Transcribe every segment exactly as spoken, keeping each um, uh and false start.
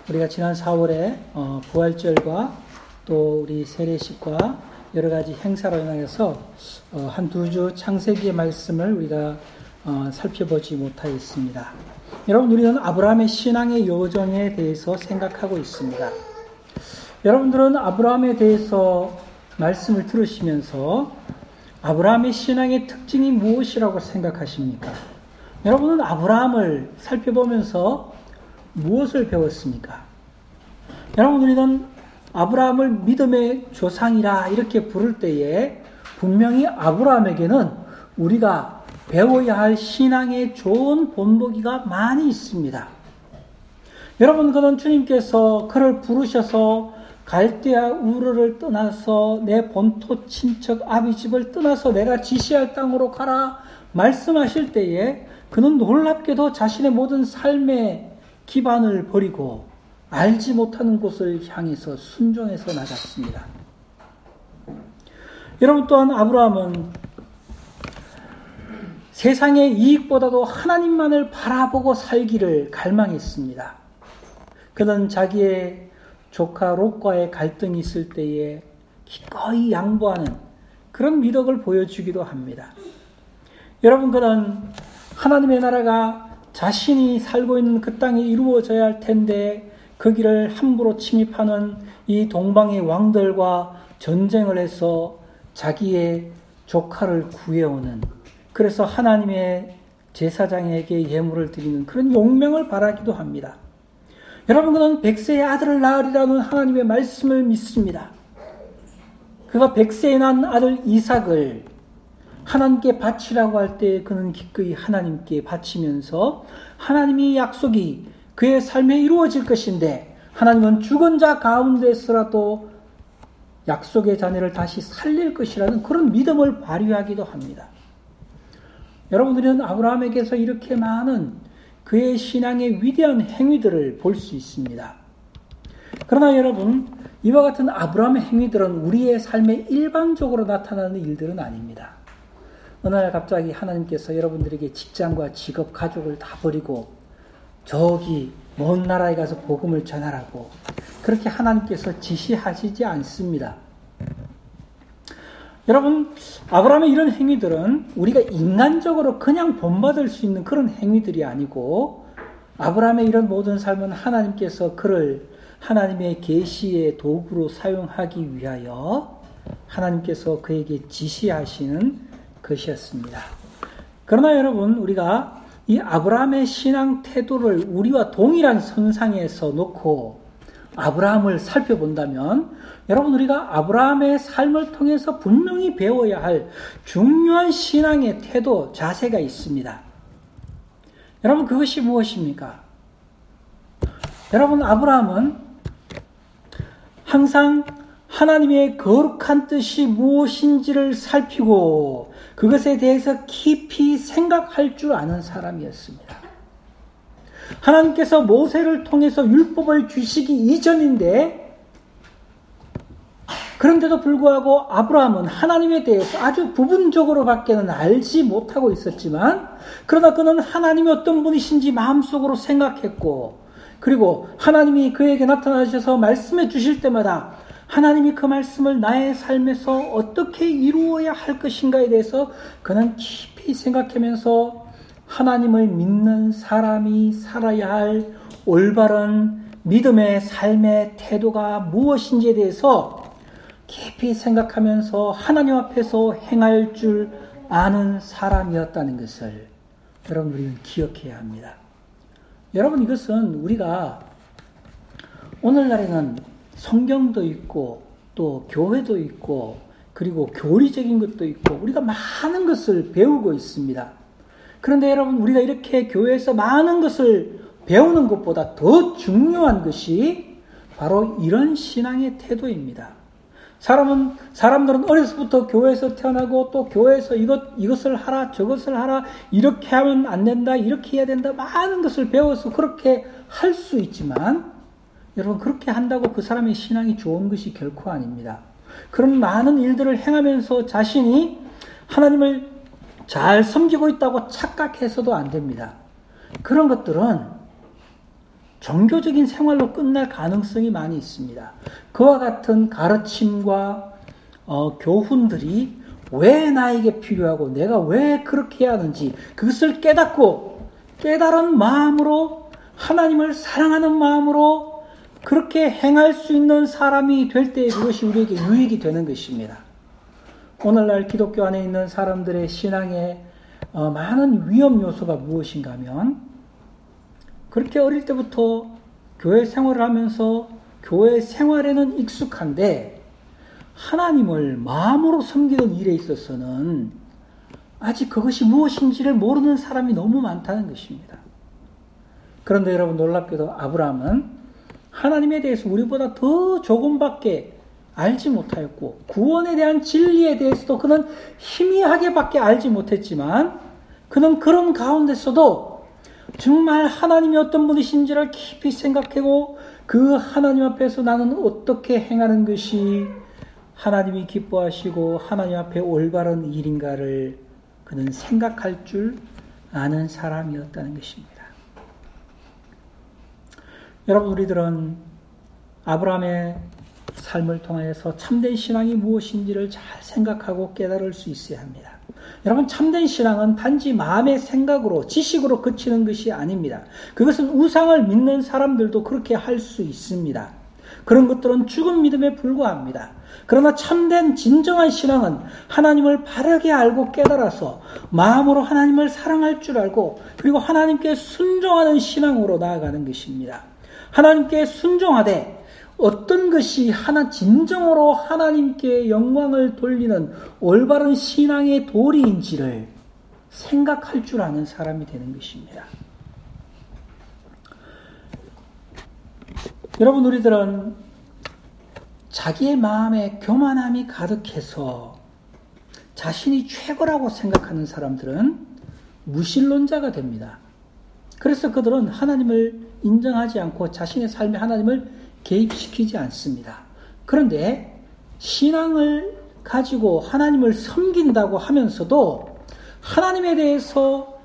우리가 지난 사월에 어, 부활절과 또 우리 세례식과 여러 가지 행사로 인하여서 어, 한 두 주 창세기의 말씀을 우리가 어, 살펴보지 못하였습니다. 여러분, 우리는 아브라함의 신앙의 여정에 대해서 생각하고 있습니다. 여러분들은 아브라함에 대해서 말씀을 들으시면서 아브라함의 신앙의 특징이 무엇이라고 생각하십니까? 여러분은 아브라함을 살펴보면서 무엇을 배웠습니까? 여러분, 우리는 아브라함을 믿음의 조상이라 이렇게 부를 때에 분명히 아브라함에게는 우리가 배워야 할 신앙의 좋은 본보기가 많이 있습니다. 여러분, 그는 주님께서 그를 부르셔서 갈대아 우르를 떠나서 내 본토 친척 아비집을 떠나서 내가 지시할 땅으로 가라 말씀하실 때에 그는 놀랍게도 자신의 모든 삶의 기반을 버리고 알지 못하는 곳을 향해서 순종해서 나갔습니다. 여러분, 또한 아브라함은 세상의 이익보다도 하나님만을 바라보고 살기를 갈망했습니다. 그는 자기의 조카 롯과의 갈등이 있을 때에 기꺼이 양보하는 그런 미덕을 보여주기도 합니다. 여러분, 그는 하나님의 나라가 자신이 살고 있는 그 땅에 이루어져야 할 텐데 거기를 함부로 침입하는 이 동방의 왕들과 전쟁을 해서 자기의 조카를 구해오는, 그래서 하나님의 제사장에게 예물을 드리는 그런 용명을 바라기도 합니다. 여러분, 그는 백세의 아들을 낳으리라는 하나님의 말씀을 믿습니다. 그가 백세에 난 아들 이삭을 하나님께 바치라고 할 때 그는 기꺼이 하나님께 바치면서 하나님의 약속이 그의 삶에 이루어질 것인데 하나님은 죽은 자 가운데서라도 약속의 자녀를 다시 살릴 것이라는 그런 믿음을 발휘하기도 합니다. 여러분들은 아브라함에게서 이렇게 많은 그의 신앙의 위대한 행위들을 볼 수 있습니다. 그러나 여러분, 이와 같은 아브라함의 행위들은 우리의 삶에 일반적으로 나타나는 일들은 아닙니다. 어느 날 갑자기 하나님께서 여러분들에게 직장과 직업, 가족을 다 버리고 저기 먼 나라에 가서 복음을 전하라고 그렇게 하나님께서 지시하시지 않습니다. 여러분, 아브라함의 이런 행위들은 우리가 인간적으로 그냥 본받을 수 있는 그런 행위들이 아니고 아브라함의 이런 모든 삶은 하나님께서 그를 하나님의 계시의 도구로 사용하기 위하여 하나님께서 그에게 지시하시는 것이었습니다. 그러나 여러분, 우리가 이 아브라함의 신앙 태도를 우리와 동일한 선상에서 놓고 아브라함을 살펴본다면 여러분, 우리가 아브라함의 삶을 통해서 분명히 배워야 할 중요한 신앙의 태도, 자세가 있습니다. 여러분, 그것이 무엇입니까? 여러분, 아브라함은 항상 하나님의 거룩한 뜻이 무엇인지를 살피고 그것에 대해서 깊이 생각할 줄 아는 사람이었습니다. 하나님께서 모세를 통해서 율법을 주시기 이전인데 그런데도 불구하고 아브라함은 하나님에 대해서 아주 부분적으로 밖에는 알지 못하고 있었지만 그러나 그는 하나님이 어떤 분이신지 마음속으로 생각했고 그리고 하나님이 그에게 나타나셔서 말씀해 주실 때마다 하나님이 그 말씀을 나의 삶에서 어떻게 이루어야 할 것인가에 대해서 그는 깊이 생각하면서 하나님을 믿는 사람이 살아야 할 올바른 믿음의 삶의 태도가 무엇인지에 대해서 깊이 생각하면서 하나님 앞에서 행할 줄 아는 사람이었다는 것을 여러분, 우리는 기억해야 합니다. 여러분, 이것은 우리가 오늘날에는 성경도 있고 또 교회도 있고 그리고 교리적인 것도 있고 우리가 많은 것을 배우고 있습니다. 그런데 여러분, 우리가 이렇게 교회에서 많은 것을 배우는 것보다 더 중요한 것이 바로 이런 신앙의 태도입니다. 사람은, 사람들은 어려서부터 교회에서 태어나고 또 교회에서 이것, 이것을 하라, 저것을 하라, 이렇게 하면 안 된다, 이렇게 해야 된다, 많은 것을 배워서 그렇게 할 수 있지만 여러분, 그렇게 한다고 그 사람의 신앙이 좋은 것이 결코 아닙니다. 그런 많은 일들을 행하면서 자신이 하나님을 잘 섬기고 있다고 착각해서도 안 됩니다. 그런 것들은 종교적인 생활로 끝날 가능성이 많이 있습니다. 그와 같은 가르침과 어, 교훈들이 왜 나에게 필요하고 내가 왜 그렇게 해야 하는지 그것을 깨닫고 깨달은 마음으로 하나님을 사랑하는 마음으로 그렇게 행할 수 있는 사람이 될 때 그것이 우리에게 유익이 되는 것입니다. 오늘날 기독교 안에 있는 사람들의 신앙에 어, 많은 위험 요소가 무엇인가 하면 그렇게 어릴 때부터 교회 생활을 하면서 교회 생활에는 익숙한데 하나님을 마음으로 섬기는 일에 있어서는 아직 그것이 무엇인지를 모르는 사람이 너무 많다는 것입니다. 그런데 여러분 놀랍게도 아브라함은 하나님에 대해서 우리보다 더 조금밖에 알지 못하였고 구원에 대한 진리에 대해서도 그는 희미하게밖에 알지 못했지만 그는 그런 가운데서도 정말 하나님이 어떤 분이신지를 깊이 생각하고 그 하나님 앞에서 나는 어떻게 행하는 것이 하나님이 기뻐하시고 하나님 앞에 올바른 일인가를 그는 생각할 줄 아는 사람이었다는 것입니다. 여러분 우리들은 아브라함의 삶을 통해서 참된 신앙이 무엇인지를 잘 생각하고 깨달을 수 있어야 합니다. 여러분 참된 신앙은 단지 마음의 생각으로 지식으로 그치는 것이 아닙니다. 그것은 우상을 믿는 사람들도 그렇게 할 수 있습니다. 그런 것들은 죽은 믿음에 불과합니다. 그러나 참된 진정한 신앙은 하나님을 바르게 알고 깨달아서 마음으로 하나님을 사랑할 줄 알고 그리고 하나님께 순종하는 신앙으로 나아가는 것입니다. 하나님께 순종하되 어떤 것이 하나 진정으로 하나님께 영광을 돌리는 올바른 신앙의 도리인지를 생각할 줄 아는 사람이 되는 것입니다. 여러분 우리들은 자기의 마음에 교만함이 가득해서 자신이 최고라고 생각하는 사람들은 무신론자가 됩니다. 그래서 그들은 하나님을 인정하지 않고 자신의 삶에 하나님을 개입시키지 않습니다. 그런데 신앙을 가지고 하나님을 섬긴다고 하면서도 하나님에 대해서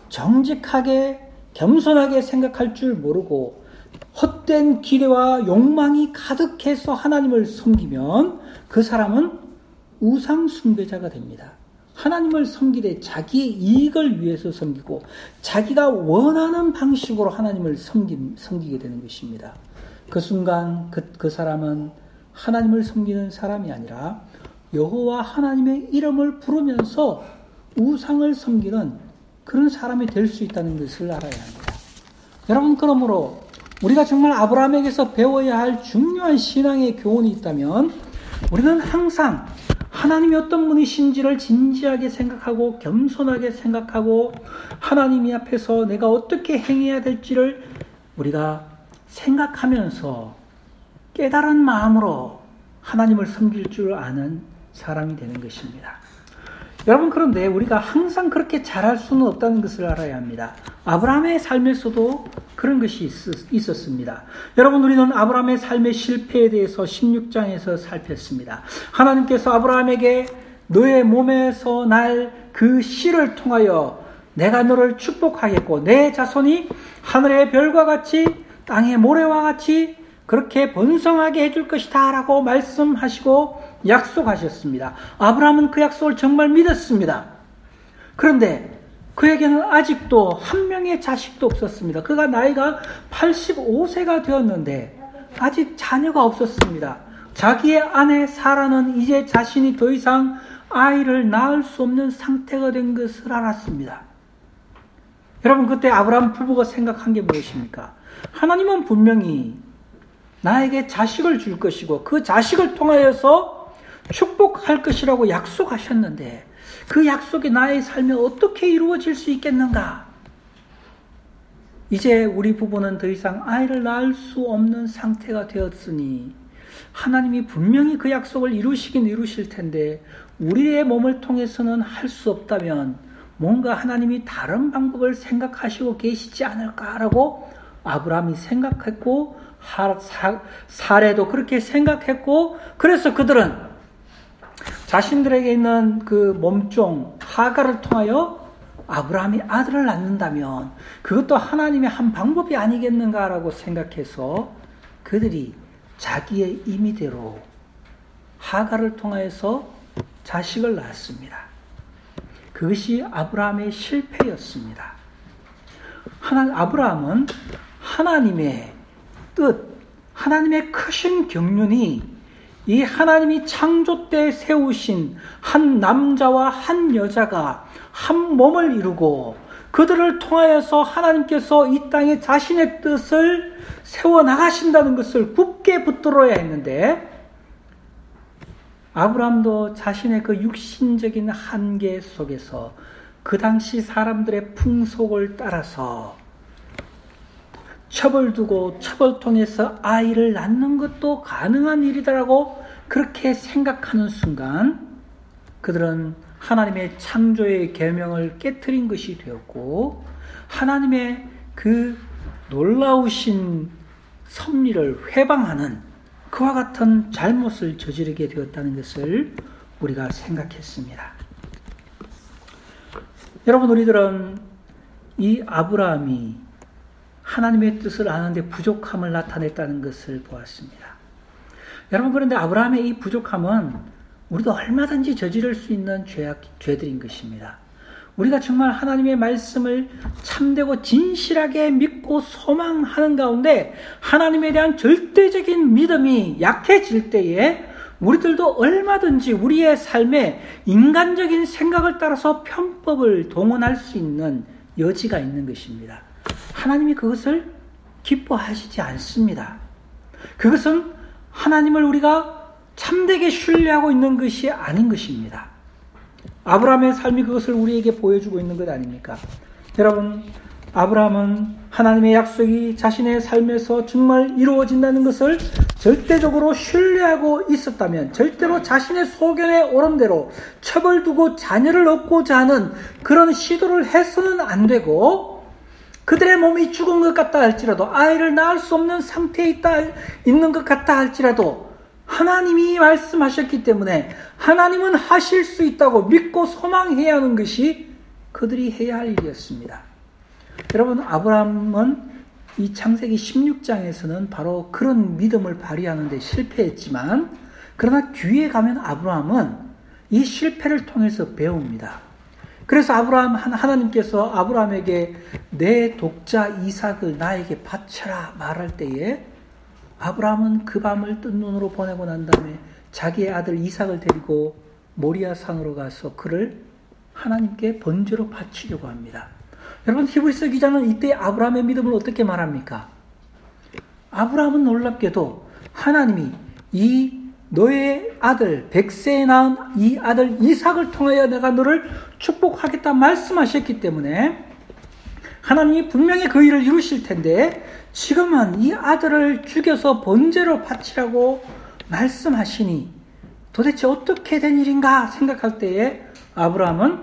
정직하게 겸손하게 생각할 줄 모르고 헛된 기대와 욕망이 가득해서 하나님을 섬기면 그 사람은 우상 숭배자가 됩니다. 하나님을 섬기되 자기의 이익을 위해서 섬기고 자기가 원하는 방식으로 하나님을 섬기, 섬기게 되는 것입니다. 그 순간 그, 그 사람은 하나님을 섬기는 사람이 아니라 여호와 하나님의 이름을 부르면서 우상을 섬기는 그런 사람이 될 수 있다는 것을 알아야 합니다. 여러분 그러므로 우리가 정말 아브라함에게서 배워야 할 중요한 신앙의 교훈이 있다면 우리는 항상 하나님이 어떤 분이신지를 진지하게 생각하고 겸손하게 생각하고 하나님 앞에서 내가 어떻게 행해야 될지를 우리가 생각하면서 깨달은 마음으로 하나님을 섬길 줄 아는 사람이 되는 것입니다. 여러분 그런데 우리가 항상 그렇게 잘할 수는 없다는 것을 알아야 합니다. 아브라함의 삶에서도 그런 것이 있었습니다. 여러분 우리는 아브라함의 삶의 실패에 대해서 십육 장에서 살폈습니다. 하나님께서 아브라함에게 너의 몸에서 날 그 씨를 통하여 내가 너를 축복하겠고 내 자손이 하늘의 별과 같이 땅의 모래와 같이 그렇게 번성하게 해줄 것이다 라고 말씀하시고 약속하셨습니다. 아브라함은 그 약속을 정말 믿었습니다. 그런데 그에게는 아직도 한 명의 자식도 없었습니다. 그가 나이가 팔십오 세가 되었는데 아직 자녀가 없었습니다. 자기의 아내 사라는 이제 자신이 더 이상 아이를 낳을 수 없는 상태가 된 것을 알았습니다. 여러분 그때 아브라함 부부가 생각한 게 무엇입니까? 하나님은 분명히 나에게 자식을 줄 것이고 그 자식을 통하여서 축복할 것이라고 약속하셨는데 그 약속이 나의 삶에 어떻게 이루어질 수 있겠는가? 이제 우리 부부는 더 이상 아이를 낳을 수 없는 상태가 되었으니 하나님이 분명히 그 약속을 이루시긴 이루실 텐데 우리의 몸을 통해서는 할 수 없다면 뭔가 하나님이 다른 방법을 생각하시고 계시지 않을까라고 아브라함이 생각했고 사례도 그렇게 생각했고 그래서 그들은 자신들에게 있는 그 몸종 하가를 통하여 아브라함이 아들을 낳는다면 그것도 하나님의 한 방법이 아니겠는가라고 생각해서 그들이 자기의 임의대로 하갈을 통하여서 자식을 낳았습니다. 그것이 아브라함의 실패였습니다. 하나, 아브라함은 하나님의 뜻, 하나님의 크신 경륜이 이 하나님이 창조 때 세우신 한 남자와 한 여자가 한 몸을 이루고 그들을 통하여서 하나님께서 이 땅에 자신의 뜻을 세워나가신다는 것을 굳게 붙들어야 했는데, 아브라함도 자신의 그 육신적인 한계 속에서 그 당시 사람들의 풍속을 따라서 첩을 두고 첩을 통해서 아이를 낳는 것도 가능한 일이다라고 그렇게 생각하는 순간 그들은 하나님의 창조의 계명을 깨트린 것이 되었고, 하나님의 그 놀라우신 섭리를 회방하는 그와 같은 잘못을 저지르게 되었다는 것을 우리가 생각했습니다. 여러분, 우리들은 이 아브라함이 하나님의 뜻을 아는데 부족함을 나타냈다는 것을 보았습니다. 여러분, 그런데 아브라함의 이 부족함은 우리도 얼마든지 저지를 수 있는 죄악, 죄들인 것입니다. 우리가 정말 하나님의 말씀을 참되고 진실하게 믿고 소망하는 가운데 하나님에 대한 절대적인 믿음이 약해질 때에 우리들도 얼마든지 우리의 삶에 인간적인 생각을 따라서 편법을 동원할 수 있는 여지가 있는 것입니다. 하나님이 그것을 기뻐하시지 않습니다. 그것은 하나님을 우리가 참되게 신뢰하고 있는 것이 아닌 것입니다. 아브라함의 삶이 그것을 우리에게 보여주고 있는 것 아닙니까? 여러분, 아브라함은 하나님의 약속이 자신의 삶에서 정말 이루어진다는 것을 절대적으로 신뢰하고 있었다면 절대로 자신의 소견에 오른 대로 첩을 두고 자녀를 얻고자 하는 그런 시도를 해서는 안 되고, 그들의 몸이 죽은 것 같다 할지라도, 아이를 낳을 수 없는 상태에 있다, 있는 것 같다 할지라도 하나님이 말씀하셨기 때문에 하나님은 하실 수 있다고 믿고 소망해야 하는 것이 그들이 해야 할 일이었습니다. 여러분, 아브라함은 이 창세기 십육 장에서는 바로 그런 믿음을 발휘하는 데 실패했지만, 그러나 뒤에 가면 아브라함은 이 실패를 통해서 배웁니다. 그래서 아브라함, 하나님께서 아브라함에게 내 독자 이삭을 나에게 바쳐라 말할 때에 아브라함은 그 밤을 뜬 눈으로 보내고 난 다음에 자기의 아들 이삭을 데리고 모리아 산으로 가서 그를 하나님께 번제로 바치려고 합니다. 여러분, 히브리서 기자는 이때 아브라함의 믿음을 어떻게 말합니까? 아브라함은 놀랍게도 하나님이 이 너의 아들 백세에 낳은 이 아들 이삭을 통하여 내가 너를 축복하겠다 말씀하셨기 때문에 하나님이 분명히 그 일을 이루실 텐데, 지금은 이 아들을 죽여서 번제로 바치라고 말씀하시니 도대체 어떻게 된 일인가 생각할 때에 아브라함은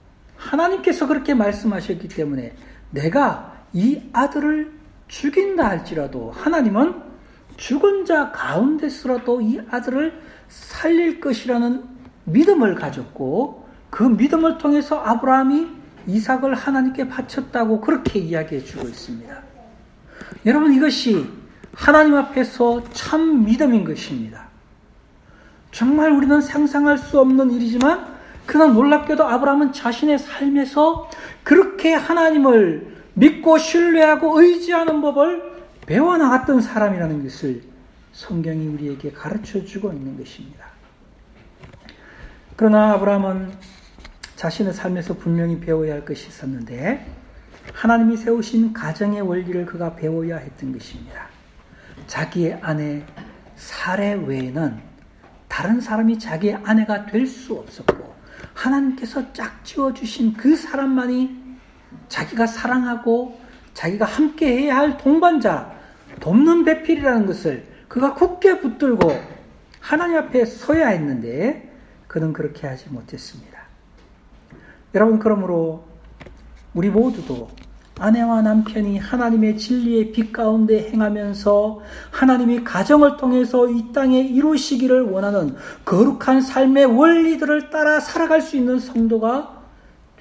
하나님께서 그렇게 말씀하셨기 때문에 내가 이 아들을 죽인다 할지라도 하나님은 죽은 자 가운데서라도 이 아들을 살릴 것이라는 믿음을 가졌고, 그 믿음을 통해서 아브라함이 이삭을 하나님께 바쳤다고 그렇게 이야기해 주고 있습니다. 여러분, 이것이 하나님 앞에서 참 믿음인 것입니다. 정말 우리는 상상할 수 없는 일이지만, 그러나 놀랍게도 아브라함은 자신의 삶에서 그렇게 하나님을 믿고 신뢰하고 의지하는 법을 배워나갔던 사람이라는 것을 성경이 우리에게 가르쳐주고 있는 것입니다. 그러나 아브라함은 자신의 삶에서 분명히 배워야 할 것이 있었는데, 하나님이 세우신 가정의 원리를 그가 배워야 했던 것입니다. 자기의 아내 사레 외에는 다른 사람이 자기의 아내가 될 수 없었고, 하나님께서 짝지어 주신 그 사람만이 자기가 사랑하고 자기가 함께 해야 할 동반자, 돕는 배필이라는 것을 그가 굳게 붙들고 하나님 앞에 서야 했는데 그는 그렇게 하지 못했습니다. 여러분, 그러므로 우리 모두도 아내와 남편이 하나님의 진리의 빛 가운데 행하면서 하나님이 가정을 통해서 이 땅에 이루시기를 원하는 거룩한 삶의 원리들을 따라 살아갈 수 있는 성도가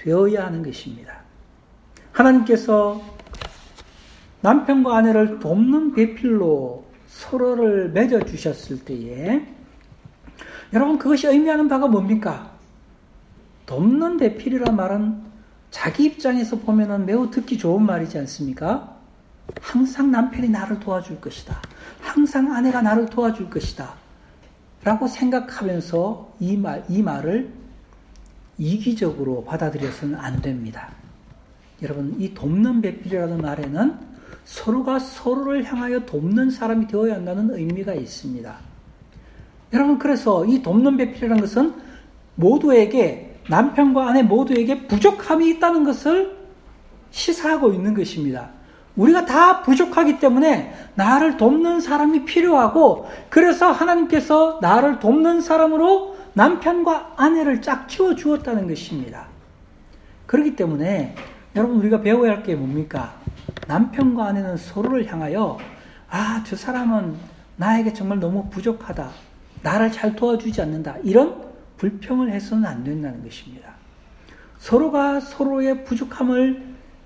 되어야 하는 것입니다. 하나님께서 남편과 아내를 돕는 배필로 서로를 맺어주셨을 때에 여러분 그것이 의미하는 바가 뭡니까? 돕는 배필이란 말은 자기 입장에서 보면 매우 듣기 좋은 말이지 않습니까? 항상 남편이 나를 도와줄 것이다. 항상 아내가 나를 도와줄 것이다. 라고 생각하면서 이 말, 이 말을 이기적으로 받아들여서는 안 됩니다. 여러분, 이 돕는 배필이라는 말에는 서로가 서로를 향하여 돕는 사람이 되어야 한다는 의미가 있습니다. 여러분, 그래서 이 돕는 배필이라는 것은 모두에게, 남편과 아내 모두에게 부족함이 있다는 것을 시사하고 있는 것입니다. 우리가 다 부족하기 때문에 나를 돕는 사람이 필요하고, 그래서 하나님께서 나를 돕는 사람으로 남편과 아내를 짝지어 주었다는 것입니다. 그렇기 때문에 여러분 우리가 배워야 할 게 뭡니까? 남편과 아내는 서로를 향하여 아, 저 사람은 나에게 정말 너무 부족하다. 나를 잘 도와주지 않는다. 이런 불평을 해서는 안 된다는 것입니다. 서로가 서로의 부족함을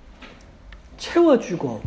채워주고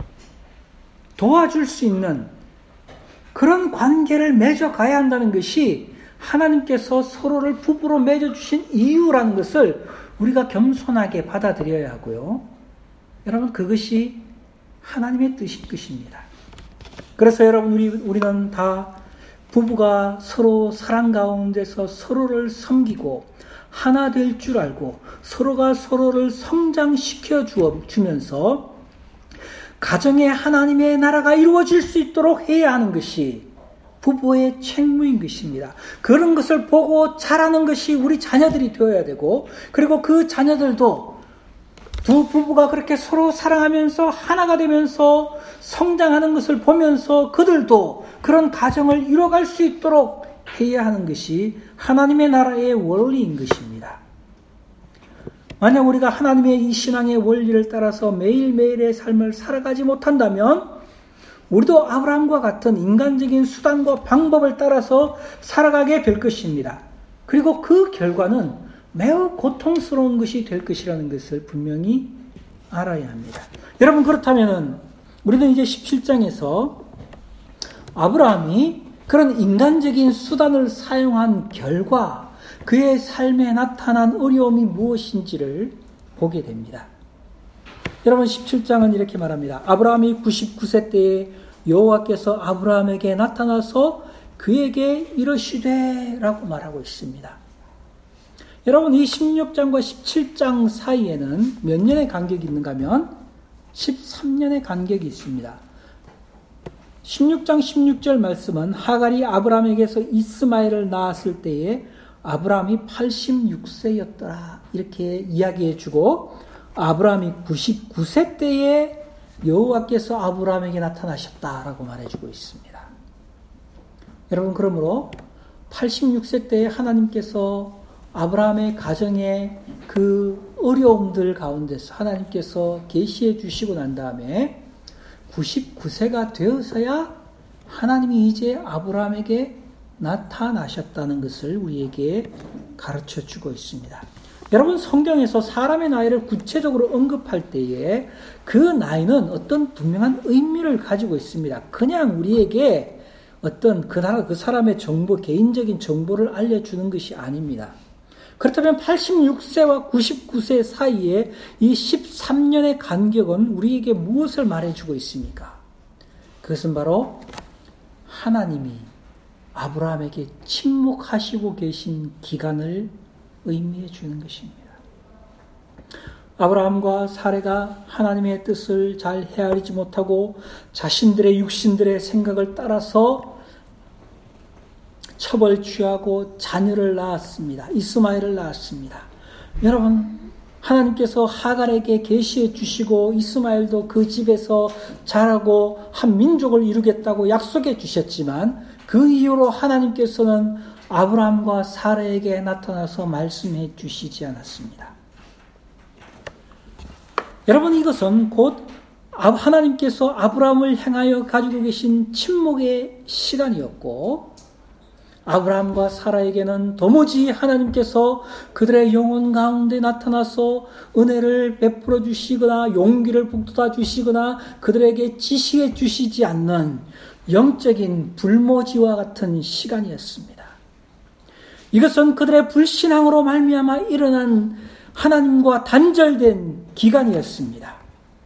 도와줄 수 있는 그런 관계를 맺어가야 한다는 것이 하나님께서 서로를 부부로 맺어주신 이유라는 것을 우리가 겸손하게 받아들여야 하고요. 여러분 그것이 하나님의 뜻인 것입니다. 그래서 여러분 우리, 우리는 다 부부가 서로 사랑 가운데서 서로를 섬기고 하나 될 줄 알고 서로가 서로를 성장시켜 주면서 가정에 하나님의 나라가 이루어질 수 있도록 해야 하는 것이 부부의 책무인 것입니다. 그런 것을 보고 자라는 것이 우리 자녀들이 되어야 되고, 그리고 그 자녀들도 두 부부가 그렇게 서로 사랑하면서 하나가 되면서 성장하는 것을 보면서 그들도 그런 가정을 이뤄갈 수 있도록 해야 하는 것이 하나님의 나라의 원리인 것입니다. 만약 우리가 하나님의 이 신앙의 원리를 따라서 매일매일의 삶을 살아가지 못한다면 우리도 아브라함과 같은 인간적인 수단과 방법을 따라서 살아가게 될 것입니다. 그리고 그 결과는 매우 고통스러운 것이 될 것이라는 것을 분명히 알아야 합니다. 여러분 그렇다면 우리는 이제 십칠 장에서 아브라함이 그런 인간적인 수단을 사용한 결과 그의 삶에 나타난 어려움이 무엇인지를 보게 됩니다. 여러분 십칠 장은 이렇게 말합니다. 아브라함이 구십구 세 때에 여호와께서 아브라함에게 나타나서 그에게 이르시되 라고 말하고 있습니다. 여러분 이 십육 장과 십칠 장 사이에는 몇 년의 간격이 있는가 하면 십삼 년의 간격이 있습니다. 십육 장 십육 절 말씀은 하갈이 아브라함에게서 이스마엘을 낳았을 때에 아브라함이 팔십육 세였더라 이렇게 이야기해 주고, 아브라함이 구십구 세 때에 여호와께서 아브라함에게 나타나셨다라고 말해주고 있습니다. 여러분 그러므로 팔십육 세 때에 하나님께서 아브라함의 가정의 그 어려움들 가운데서 하나님께서 계시해 주시고 난 다음에 구십구 세가 되어서야 하나님이 이제 아브라함에게 나타나셨다는 것을 우리에게 가르쳐 주고 있습니다. 여러분 성경에서 사람의 나이를 구체적으로 언급할 때에 그 나이는 어떤 분명한 의미를 가지고 있습니다. 그냥 우리에게 어떤 그, 그 사람의 정보, 개인적인 정보를 알려주는 것이 아닙니다. 그렇다면 팔십육 세와 구십구 세 사이에 이 십삼 년의 간격은 우리에게 무엇을 말해주고 있습니까? 그것은 바로 하나님이 아브라함에게 침묵하시고 계신 기간을 의미해 주는 것입니다. 아브라함과 사레가 하나님의 뜻을 잘 헤아리지 못하고 자신들의 육신들의 생각을 따라서 첩을 취하고 자녀를 낳았습니다. 이스마엘을 낳았습니다. 여러분 하나님께서 하갈에게 계시해 주시고 이스마엘도 그 집에서 자라고 한 민족을 이루겠다고 약속해 주셨지만 그 이후로 하나님께서는 아브라함과 사라에게 나타나서 말씀해 주시지 않았습니다. 여러분 이것은 곧 하나님께서 아브라함을 향하여 가지고 계신 침묵의 시간이었고, 아브라함과 사라에게는 도무지 하나님께서 그들의 영혼 가운데 나타나서 은혜를 베풀어 주시거나 용기를 북돋아 주시거나 그들에게 지시해 주시지 않는 영적인 불모지와 같은 시간이었습니다. 이것은 그들의 불신앙으로 말미암아 일어난 하나님과 단절된 기간이었습니다.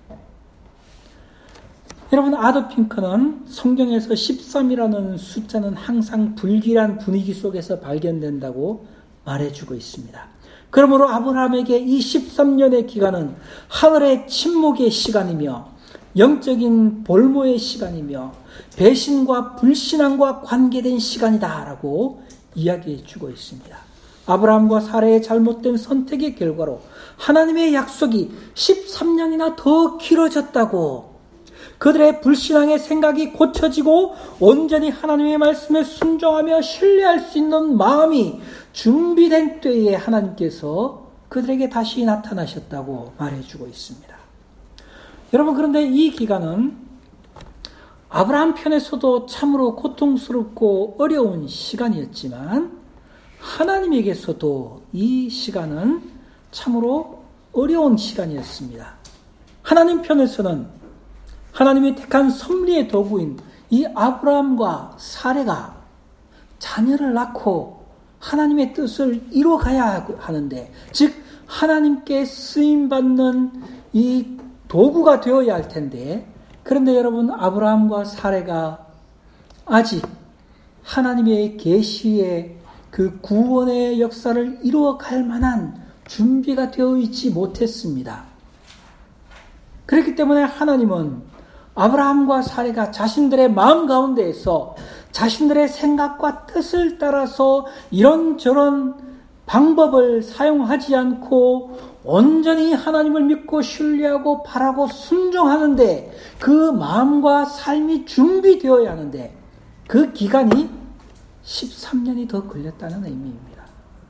여러분, 아도 핑크는 성경에서 십삼이라는 숫자는 항상 불길한 분위기 속에서 발견된다고 말해주고 있습니다. 그러므로 아브라함에게 이 십삼 년의 기간은 하늘의 침묵의 시간이며 영적인 볼모의 시간이며 배신과 불신앙과 관계된 시간이다라고 이야기해주고 있습니다. 아브라함과 사라의 잘못된 선택의 결과로 하나님의 약속이 십삼 년이나 더 길어졌다고, 그들의 불신앙의 생각이 고쳐지고 온전히 하나님의 말씀에 순종하며 신뢰할 수 있는 마음이 준비된 때에 하나님께서 그들에게 다시 나타나셨다고 말해주고 있습니다. 여러분, 그런데 이 기간은 아브라함 편에서도 참으로 고통스럽고 어려운 시간이었지만 하나님에게서도 이 시간은 참으로 어려운 시간이었습니다. 하나님 편에서는 하나님이 택한 섭리의 도구인 이 아브라함과 사레가 자녀를 낳고 하나님의 뜻을 이루어가야 하는데, 즉 하나님께 쓰임받는 이 도구가 되어야 할 텐데, 그런데 여러분, 아브라함과 사레가 아직 하나님의 계시의 그 구원의 역사를 이루어갈 만한 준비가 되어 있지 못했습니다. 그렇기 때문에 하나님은 아브라함과 사레가 자신들의 마음 가운데에서 자신들의 생각과 뜻을 따라서 이런저런 방법을 사용하지 않고 온전히 하나님을 믿고 신뢰하고 바라고 순종하는데 그 마음과 삶이 준비되어야 하는데 그 기간이 십삼 년이 더 걸렸다는 의미입니다.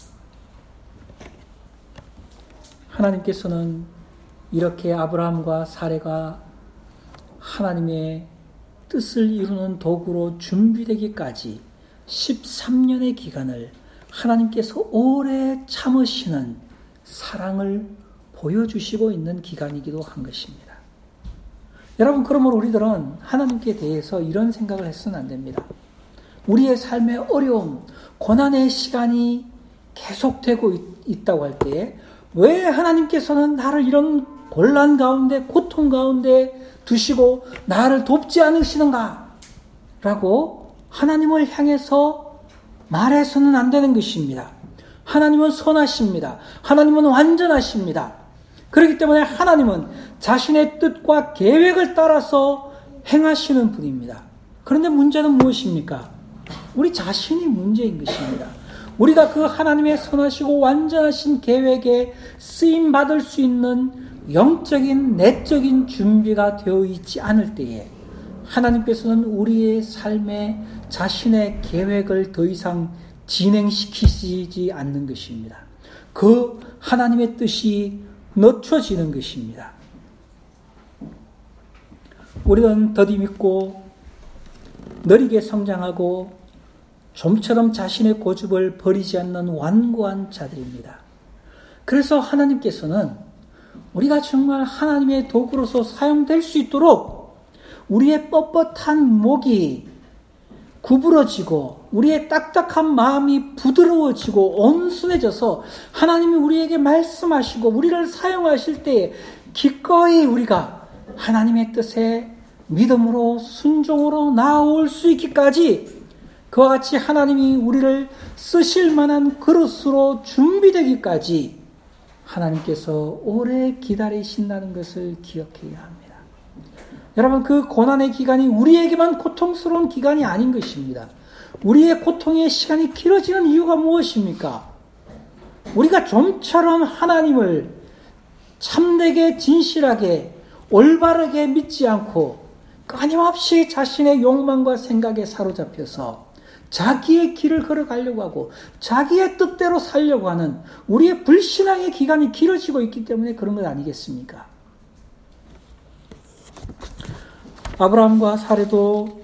하나님께서는 이렇게 아브라함과 사레가 하나님의 뜻을 이루는 도구로 준비되기까지 십삼 년의 기간을 하나님께서 오래 참으시는 사랑을 보여주시고 있는 기간이기도 한 것입니다. 여러분, 그러므로 우리들은 하나님께 대해서 이런 생각을 해서는 안 됩니다. 우리의 삶의 어려움, 고난의 시간이 계속되고 있, 있다고 할 때 왜 하나님께서는 나를 이런 곤란 가운데, 고통 가운데 두시고 나를 돕지 않으시는가? 라고 하나님을 향해서 말해서는 안 되는 것입니다. 하나님은 선하십니다. 하나님은 완전하십니다. 그렇기 때문에 하나님은 자신의 뜻과 계획을 따라서 행하시는 분입니다. 그런데 문제는 무엇입니까? 우리 자신이 문제인 것입니다. 우리가 그 하나님의 선하시고 완전하신 계획에 쓰임받을 수 있는 영적인 내적인 준비가 되어 있지 않을 때에 하나님께서는 우리의 삶에 자신의 계획을 더 이상 진행시키지 않는 것입니다. 그 하나님의 뜻이 늦춰지는 것입니다. 우리는 더디 믿고 느리게 성장하고 좀처럼 자신의 고집을 버리지 않는 완고한 자들입니다. 그래서 하나님께서는 우리가 정말 하나님의 도구로서 사용될 수 있도록 우리의 뻣뻣한 목이 구부러지고 우리의 딱딱한 마음이 부드러워지고 온순해져서 하나님이 우리에게 말씀하시고 우리를 사용하실 때에 기꺼이 우리가 하나님의 뜻에 믿음으로 순종으로 나아올 수 있기까지 그와 같이 하나님이 우리를 쓰실 만한 그릇으로 준비되기까지 하나님께서 오래 기다리신다는 것을 기억해야 합니다. 여러분, 그 고난의 기간이 우리에게만 고통스러운 기간이 아닌 것입니다. 우리의 고통의 시간이 길어지는 이유가 무엇입니까? 우리가 좀처럼 하나님을 참되게 진실하게 올바르게 믿지 않고 끊임없이 자신의 욕망과 생각에 사로잡혀서 자기의 길을 걸어가려고 하고 자기의 뜻대로 살려고 하는 우리의 불신앙의 기간이 길어지고 있기 때문에 그런 것 아니겠습니까? 아브라함과 사레도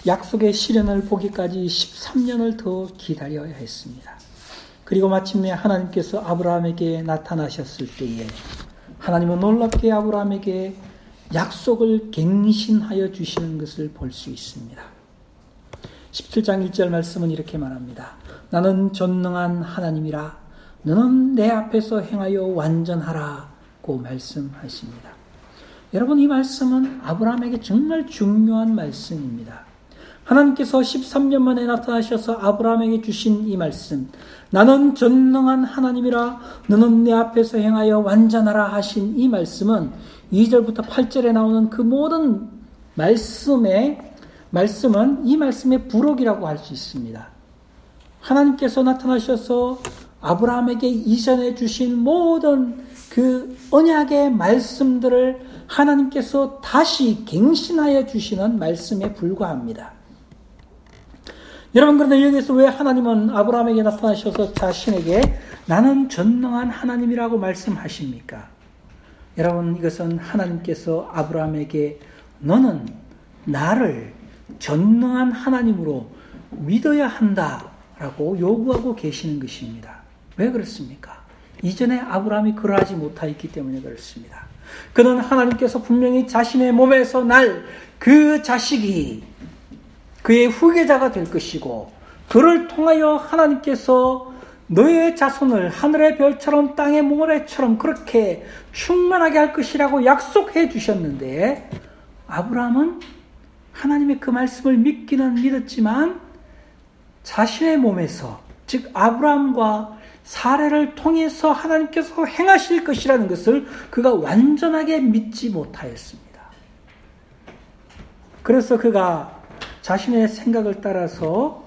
약속의 실현을 보기까지 십삼 년을 더 기다려야 했습니다. 그리고 마침내 하나님께서 아브라함에게 나타나셨을 때에 하나님은 놀랍게 아브라함에게 약속을 갱신하여 주시는 것을 볼 수 있습니다. 십칠 장 일 절 말씀은 이렇게 말합니다. 나는 전능한 하나님이라 너는 내 앞에서 행하여 완전하라고 말씀하십니다. 여러분, 이 말씀은 아브라함에게 정말 중요한 말씀입니다. 하나님께서 십삼 년 만에 나타나셔서 아브라함에게 주신 이 말씀, 나는 전능한 하나님이라 너는 내 앞에서 행하여 완전하라 하신 이 말씀은 이 절부터 팔 절에 나오는 그 모든 말씀의 말씀은 이 말씀의 부록이라고 할 수 있습니다. 하나님께서 나타나셔서 아브라함에게 이전해 주신 모든 그 언약의 말씀들을 하나님께서 다시 갱신하여 주시는 말씀에 불과합니다. 여러분, 그런데 여기서 왜 하나님은 아브라함에게 나타나셔서 자신에게 나는 전능한 하나님이라고 말씀하십니까? 여러분, 이것은 하나님께서 아브라함에게 너는 나를 전능한 하나님으로 믿어야 한다라고 요구하고 계시는 것입니다. 왜 그렇습니까? 이전에 아브라함이 그러하지 못하였기 때문에 그렇습니다. 그는 하나님께서 분명히 자신의 몸에서 날 그 자식이 그의 후계자가 될 것이고 그를 통하여 하나님께서 너의 자손을 하늘의 별처럼 땅의 모래처럼 그렇게 충만하게 할 것이라고 약속해 주셨는데 아브라함은 하나님의 그 말씀을 믿기는 믿었지만 자신의 몸에서, 즉 아브라함과 사례를 통해서 하나님께서 행하실 것이라는 것을 그가 완전하게 믿지 못하였습니다. 그래서 그가 자신의 생각을 따라서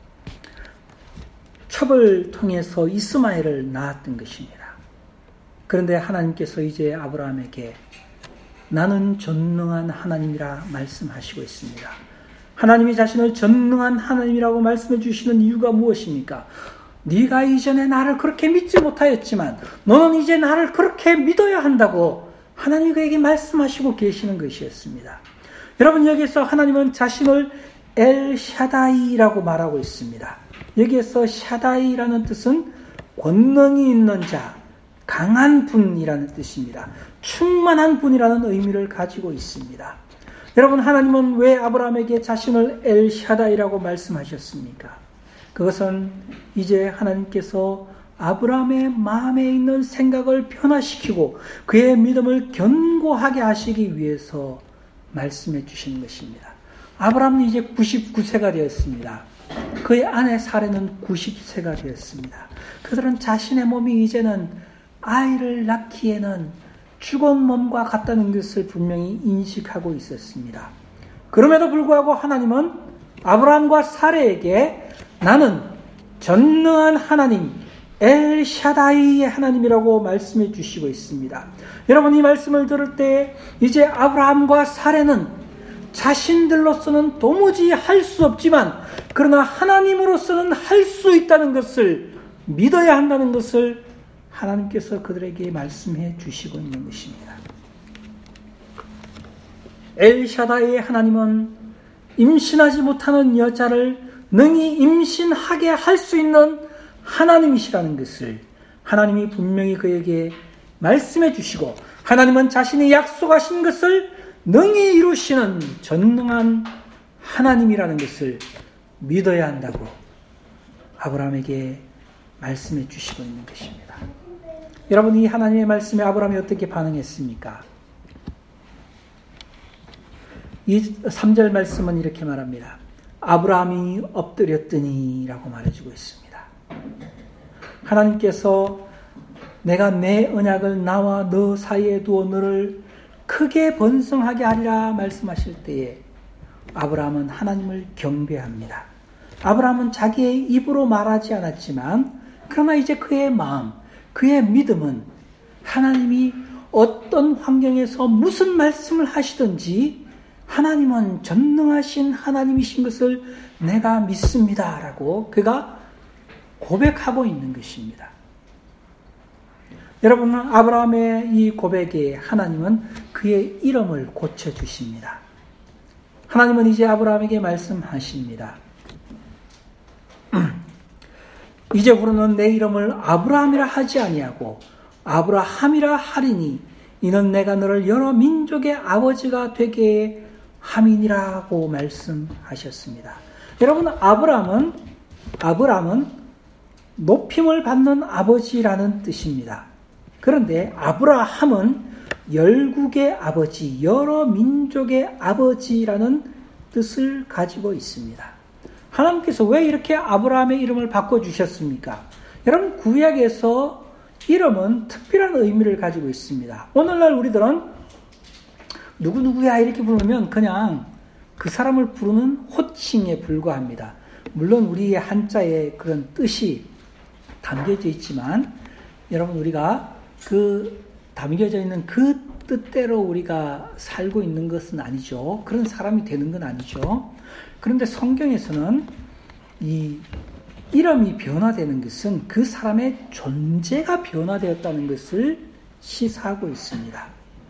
첩을 통해서 이스마엘을 낳았던 것입니다. 그런데 하나님께서 이제 아브라함에게 나는 전능한 하나님이라 말씀하시고 있습니다. 하나님이 자신을 전능한 하나님이라고 말씀해 주시는 이유가 무엇입니까? 네가 이전에 나를 그렇게 믿지 못하였지만 너는 이제 나를 그렇게 믿어야 한다고 하나님이 그에게 말씀하시고 계시는 것이었습니다. 여러분, 여기서 하나님은 자신을 엘샤다이라고 말하고 있습니다. 여기에서 샤다이라는 뜻은 권능이 있는 자, 강한 분이라는 뜻입니다. 충만한 분이라는 의미를 가지고 있습니다. 여러분, 하나님은 왜 아브라함에게 자신을 엘샤다이라고 말씀하셨습니까? 그것은 이제 하나님께서 아브라함의 마음에 있는 생각을 변화시키고 그의 믿음을 견고하게 하시기 위해서 말씀해 주시는 것입니다. 아브라함은 이제 구십구 세가 되었습니다. 그의 아내 사례는 구십 세가 되었습니다. 그들은 자신의 몸이 이제는 아이를 낳기에는 죽은 몸과 같다는 것을 분명히 인식하고 있었습니다. 그럼에도 불구하고 하나님은 아브라함과 사례에게 나는 전능한 하나님, 엘샤다이의 하나님이라고 말씀해 주시고 있습니다. 여러분, 이 말씀을 들을 때 이제 아브라함과 사례는 자신들로서는 도무지 할 수 없지만 그러나 하나님으로서는 할 수 있다는 것을 믿어야 한다는 것을 하나님께서 그들에게 말씀해 주시고 있는 것입니다. 엘샤다이의 하나님은 임신하지 못하는 여자를 능히 임신하게 할 수 있는 하나님이시라는 것을 하나님이 분명히 그에게 말씀해 주시고 하나님은 자신이 약속하신 것을 능히 이루시는 전능한 하나님이라는 것을 믿어야 한다고 아브라함에게 말씀해 주시고 있는 것입니다. 여러분, 이 하나님의 말씀에 아브라함이 어떻게 반응했습니까? 이 삼 절 말씀은 이렇게 말합니다. 아브라함이 엎드렸더니 라고 말해주고 있습니다. 하나님께서 내가 내 언약을 나와 너 사이에 두어 너를 크게 번성하게 하리라 말씀하실 때에 아브라함은 하나님을 경배합니다. 아브라함은 자기의 입으로 말하지 않았지만 그러나 이제 그의 마음, 그의 믿음은 하나님이 어떤 환경에서 무슨 말씀을 하시든지 하나님은 전능하신 하나님이신 것을 내가 믿습니다 라고 그가 고백하고 있는 것입니다. 여러분, 아브라함의 이 고백에 하나님은 그의 이름을 고쳐주십니다. 하나님은 이제 아브라함에게 말씀하십니다. 이제부로는 내 이름을 아브라함이라 하지 아니하고 아브라함이라 하리니 이는 내가 너를 여러 민족의 아버지가 되게 함이니라고 말씀하셨습니다. 여러분, 아브라함은 아브라함은 높임을 받는 아버지라는 뜻입니다. 그런데 아브라함은 열국의 아버지, 여러 민족의 아버지라는 뜻을 가지고 있습니다. 하나님께서 왜 이렇게 아브라함의 이름을 바꿔주셨습니까? 여러분, 구약에서 이름은 특별한 의미를 가지고 있습니다. 오늘날 우리들은 누구누구야 이렇게 부르면 그냥 그 사람을 부르는 호칭에 불과합니다. 물론 우리의 한자에 그런 뜻이 담겨져 있지만 여러분, 우리가 그 담겨져 있는 그 뜻대로 우리가 살고 있는 것은 아니죠. 그런 사람이 되는 건 아니죠. 그런데 성경에서는 이 이름이 변화되는 것은 그 사람의 존재가 변화되었다는 것을 시사하고 있습니다.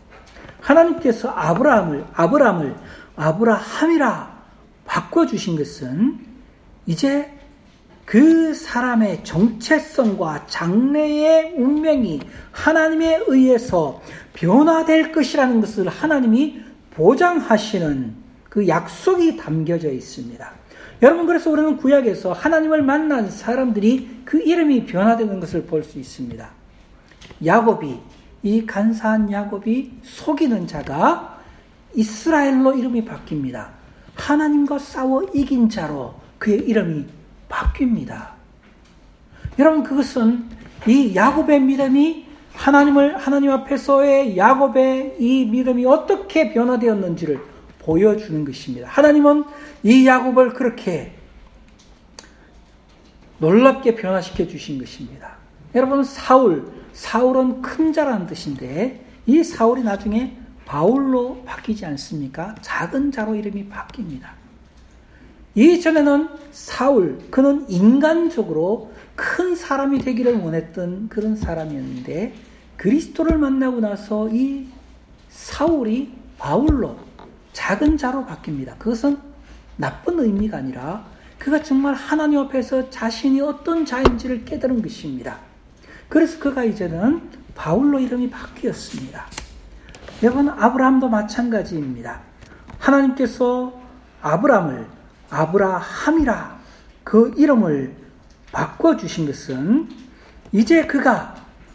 하나님께서 아브라함을 아브라함을 아브라함이라 바꿔주신 것은 이제 그 사람의 정체성과 장래의 운명이 하나님에 의해서 변화될 것이라는 것을 하나님이 보장하시는 그 약속이 담겨져 있습니다. 여러분, 그래서 우리는 구약에서 하나님을 만난 사람들이 그 이름이 변화되는 것을 볼 수 있습니다. 야곱이, 이 간사한 야곱이 속이는 자가 이스라엘로 이름이 바뀝니다. 하나님과 싸워 이긴 자로 그의 이름이 바뀝니다. 여러분, 그것은 이 야곱의 믿음이 하나님을, 하나님 앞에서의 야곱의 이 믿음이 어떻게 변화되었는지를 보여주는 것입니다. 하나님은 이 야곱을 그렇게 놀랍게 변화시켜 주신 것입니다. 여러분, 사울, 사울은 큰 자라는 뜻인데 이 사울이 나중에 바울로 바뀌지 않습니까? 작은 자로 이름이 바뀝니다. 이전에는 사울, 그는 인간적으로 큰 사람이 되기를 원했던 그런 사람이었는데 그리스도를 만나고 나서 이 사울이 바울로 작은 자로 바뀝니다. 그것은 나쁜 의미가 아니라 그가 정말 하나님 앞에서 자신이 어떤 자인지를 깨달은 것입니다. 그래서 그가 이제는 바울로 이름이 바뀌었습니다. 여러분, 아브라함도 마찬가지입니다. 하나님께서 아브라함을 아브라함이라 그 이름을 바꿔주신 것은 이제 그가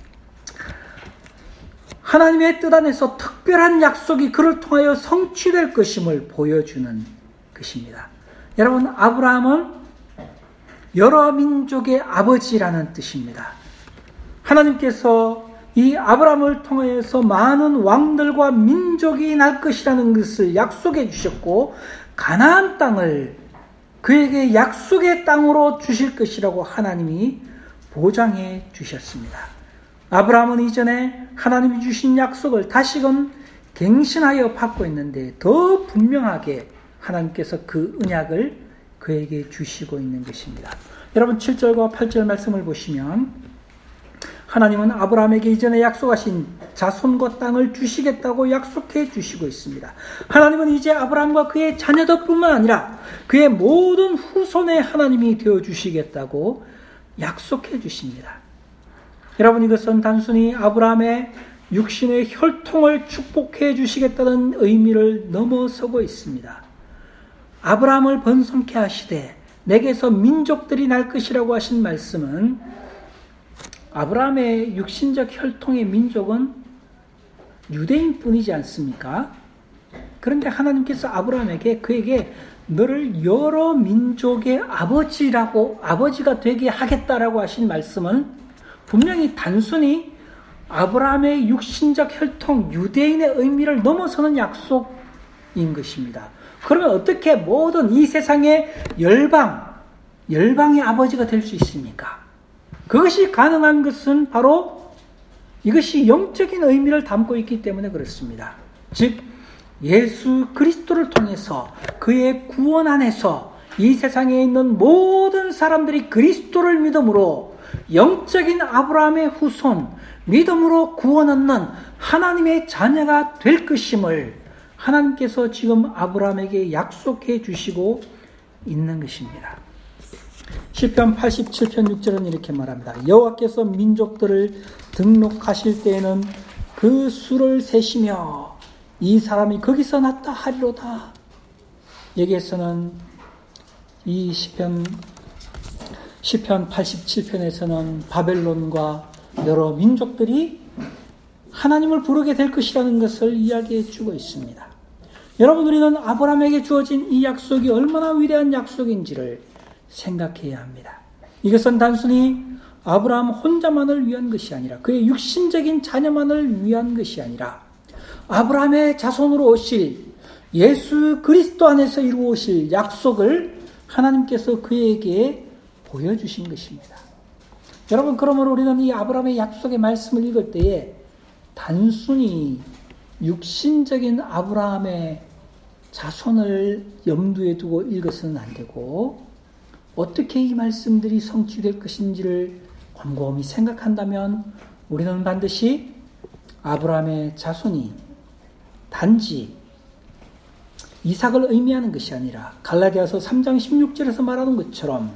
하나님의 뜻 안에서 특별한 약속이 그를 통하여 성취될 것임을 보여주는 것입니다. 여러분, 아브라함은 여러 민족의 아버지라는 뜻입니다. 하나님께서 이 아브라함을 통하여서 많은 왕들과 민족이 날 것이라는 것을 약속해 주셨고 가나안 땅을 그에게 약속의 땅으로 주실 것이라고 하나님이 보장해 주셨습니다. 아브라함은 이전에 하나님이 주신 약속을 다시금 갱신하여 받고 있는데 더 분명하게 하나님께서 그 언약을 그에게 주시고 있는 것입니다. 여러분, 칠 절과 팔 절 말씀을 보시면 하나님은 아브라함에게 이전에 약속하신 자손과 땅을 주시겠다고 약속해 주시고 있습니다. 하나님은 이제 아브라함과 그의 자녀들뿐만 아니라 그의 모든 후손의 하나님이 되어 주시겠다고 약속해 주십니다. 여러분, 이것은 단순히 아브라함의 육신의 혈통을 축복해 주시겠다는 의미를 넘어서고 있습니다. 아브라함을 번성케 하시되 내게서 민족들이 날 것이라고 하신 말씀은 아브라함의 육신적 혈통의 민족은 유대인뿐이지 않습니까? 그런데 하나님께서 아브라함에게 그에게 너를 여러 민족의 아버지라고 아버지가 되게 하겠다라고 하신 말씀은 분명히 단순히 아브라함의 육신적 혈통 유대인의 의미를 넘어서는 약속인 것입니다. 그러면 어떻게 모든 이 세상의 열방, 열방의 아버지가 될 수 있습니까? 그것이 가능한 것은 바로 이것이 영적인 의미를 담고 있기 때문에 그렇습니다. 즉 예수 그리스도를 통해서 그의 구원 안에서 이 세상에 있는 모든 사람들이 그리스도를 믿음으로 영적인 아브라함의 후손, 믿음으로 구원 얻는 하나님의 자녀가 될 것임을 하나님께서 지금 아브라함에게 약속해 주시고 있는 것입니다. 시편 팔십칠 편 육 절은 이렇게 말합니다. 여호와께서 민족들을 등록하실 때에는 그 수를 세시며 이 사람이 거기서 났다 하리로다. 여기에서는 이 시편 시편 팔십칠 편에서는 바벨론과 여러 민족들이 하나님을 부르게 될 것이라는 것을 이야기해 주고 있습니다. 여러분, 우리는 아브라함에게 주어진 이 약속이 얼마나 위대한 약속인지를 생각해야 합니다. 이것은 단순히 아브라함 혼자만을 위한 것이 아니라 그의 육신적인 자녀만을 위한 것이 아니라 아브라함의 자손으로 오실 예수 그리스도 안에서 이루어질 약속을 하나님께서 그에게 보여주신 것입니다. 여러분, 그러므로 우리는 이 아브라함의 약속의 말씀을 읽을 때에 단순히 육신적인 아브라함의 자손을 염두에 두고 읽어서는 안 되고 어떻게 이 말씀들이 성취될 것인지를 곰곰이 생각한다면 우리는 반드시 아브라함의 자손이 단지 이삭을 의미하는 것이 아니라 갈라디아서 삼 장 십육 절에서 말하는 것처럼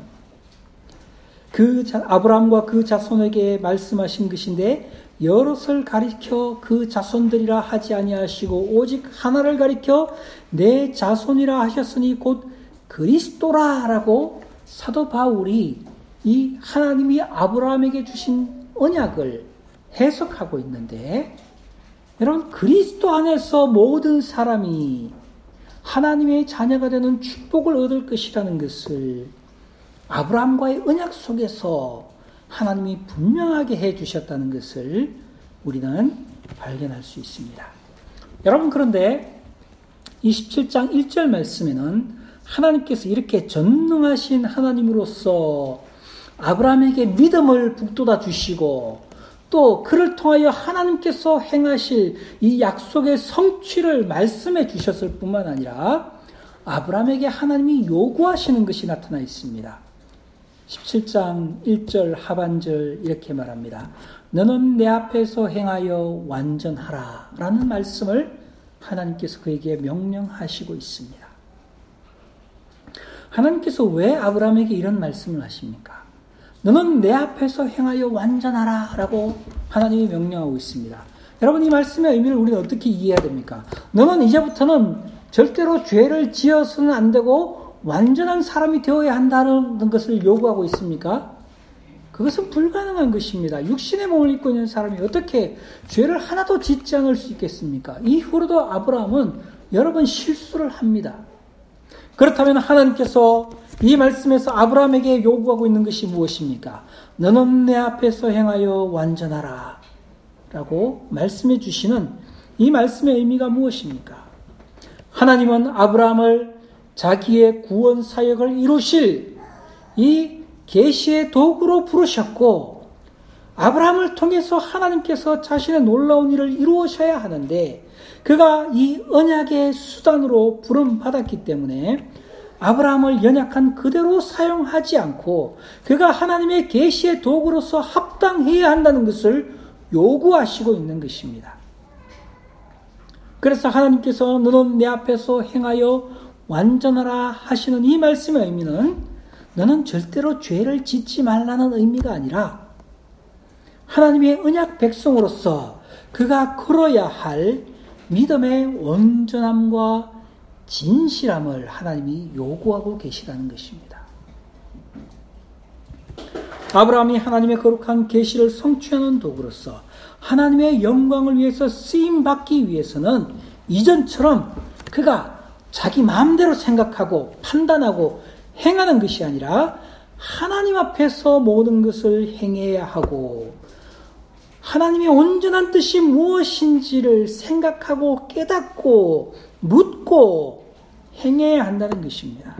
그 자, 아브라함과 그 자손에게 말씀하신 것인데 여럿을 가리켜 그 자손들이라 하지 아니하시고 오직 하나를 가리켜 내 자손이라 하셨으니 곧 그리스도라 라고 사도 바울이 이 하나님이 아브라함에게 주신 언약을 해석하고 있는데, 여러분, 그리스도 안에서 모든 사람이 하나님의 자녀가 되는 축복을 얻을 것이라는 것을 아브라함과의 언약 속에서 하나님이 분명하게 해주셨다는 것을 우리는 발견할 수 있습니다. 여러분, 그런데 이십칠 장 일 절 말씀에는 하나님께서 이렇게 전능하신 하나님으로서 아브라함에게 믿음을 북돋아 주시고 또 그를 통하여 하나님께서 행하실 이 약속의 성취를 말씀해 주셨을 뿐만 아니라 아브라함에게 하나님이 요구하시는 것이 나타나 있습니다. 십칠 장 일 절 하반절 이렇게 말합니다. 너는 내 앞에서 행하여 완전하라 라는 말씀을 하나님께서 그에게 명령하시고 있습니다. 하나님께서 왜 아브라함에게 이런 말씀을 하십니까? 너는 내 앞에서 행하여 완전하라 라고 하나님이 명령하고 있습니다. 여러분, 이 말씀의 의미를 우리는 어떻게 이해해야 됩니까? 너는 이제부터는 절대로 죄를 지어서는 안 되고 완전한 사람이 되어야 한다는 것을 요구하고 있습니까? 그것은 불가능한 것입니다. 육신의 몸을 입고 있는 사람이 어떻게 죄를 하나도 짓지 않을 수 있겠습니까? 이후로도 아브라함은 여러 번 실수를 합니다. 그렇다면 하나님께서 이 말씀에서 아브라함에게 요구하고 있는 것이 무엇입니까? 너는 내 앞에서 행하여 완전하라 라고 말씀해 주시는 이 말씀의 의미가 무엇입니까? 하나님은 아브라함을 자기의 구원 사역을 이루실 이 계시의 도구로 부르셨고 아브라함을 통해서 하나님께서 자신의 놀라운 일을 이루어셔야 하는데 그가 이 언약의 수단으로 부름받았기 때문에 아브라함을 연약한 그대로 사용하지 않고 그가 하나님의 계시의 도구로서 합당해야 한다는 것을 요구하시고 있는 것입니다. 그래서 하나님께서 너는 내 앞에서 행하여 완전하라 하시는 이 말씀의 의미는 너는 절대로 죄를 짓지 말라는 의미가 아니라 하나님의 언약 백성으로서 그가 걸어야 할 믿음의 온전함과 진실함을 하나님이 요구하고 계시다는 것입니다. 아브라함이 하나님의 거룩한 계시를 성취하는 도구로서 하나님의 영광을 위해서 쓰임받기 위해서는 이전처럼 그가 자기 마음대로 생각하고 판단하고 행하는 것이 아니라 하나님 앞에서 모든 것을 행해야 하고 하나님의 온전한 뜻이 무엇인지를 생각하고 깨닫고 묻고 행해야 한다는 것입니다.